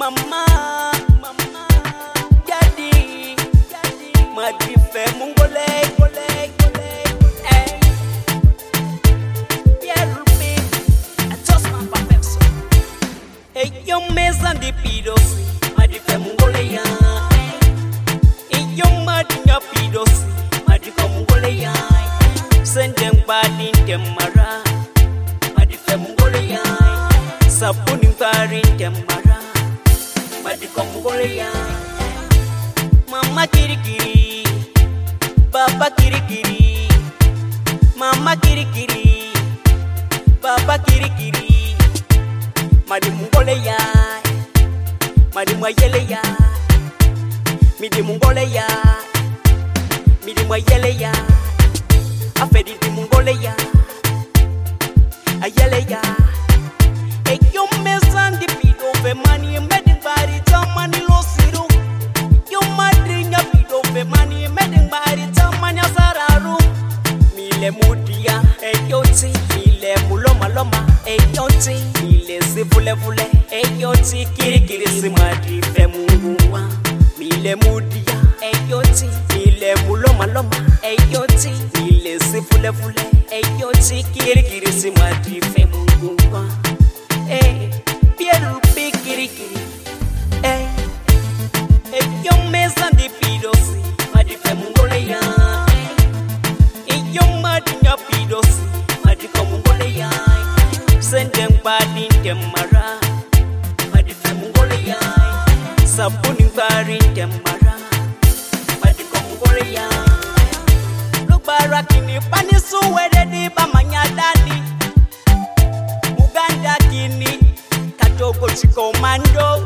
Mama, daddy, Madri fe mungole, eh, Pierre, I just my papers. Hey, yo mesa di pidos, Madri fe mungole ya. Hey, yo madri pidos, Madri fe mungole ya. Send them bad in Temara, Madri fe mungole ya. Sapuni farin Temara, Madri fe mungole ya. Mama kirikiri, Papa kirikiri, Mama kirikiri, Papa kirikiri. Madi mungole ya, Madi mayele ya, Midi mungole ya, Midi mayele ya, Afedi di mungole ya, Ayele ya. E yo mesan di pido ve mani medi bari tamani lo siru. Yo madri nya pido ve mani medi bari tamani asararu. Mile mudia e yo ti, mile muloma loma e yo ti, mile zivule vule e yo ti, kirikiri si madri fe munguwa. Mile mudia e yo ti, mile muloma loma e yo ti, mile zivule vule e yo ti, kirikiri si madri fe munguwa. Pierre kirikiri, yo mesa di pidos, Madri fe mungole ya. Yo madri nya pidos, Madri fe mungole ya. Send them bad in Temara, Madri fe mungole ya. Sapuni farin Temara, Madri fe mungole ya. Look barakini pani suwede di bamanya dadi. Uganda kini katoko chikomando,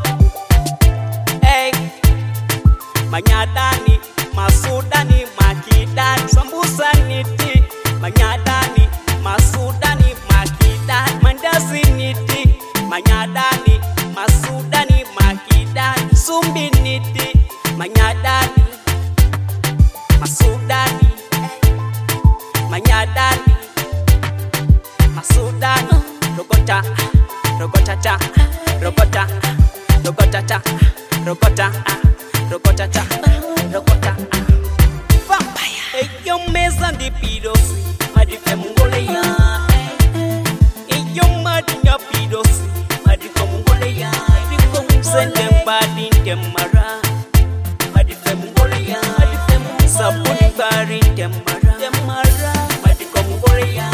Manyadani, Masudani, Makidani, Sambusa niti, Manyadani, Masudani, Makidani, Mandazi niti, Manyadani, Masudani, Makidani, Sumbi niti, Manyadani, Masudani, Manyadani, Masudani, Rogota, Rogota, Rogota, Rogota, Rogota, Rogota, Rogota, Vampire. Hey, yo mesa di pidos, Madri fe mungole ya. Hey, yo madri nya pidos, Madri fe mungole ya. Send them bad in Temara, Madri fe mungole ya. Sapuni farin Temara, Madri fe mungole ya.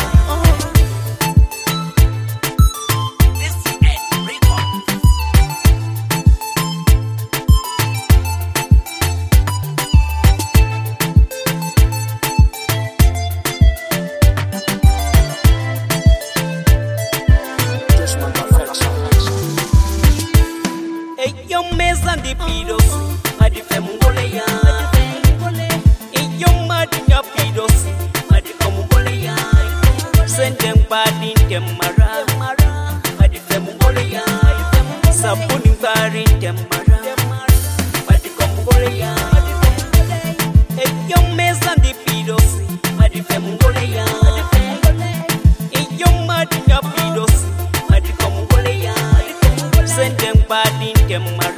Yo mesa di pidos, Madri fe mungole ya. Yo madri nya pidos, Madri fe mungole ya. Send them bad in Temara, Madri fe mungole ya. Sapuni farin Temara, Madri fe mungole ya. Yo mesa di pidos, Madri fe mungole ya. Yo madri nya pidos, Madri fe mungole ya. Send them bad in Temara.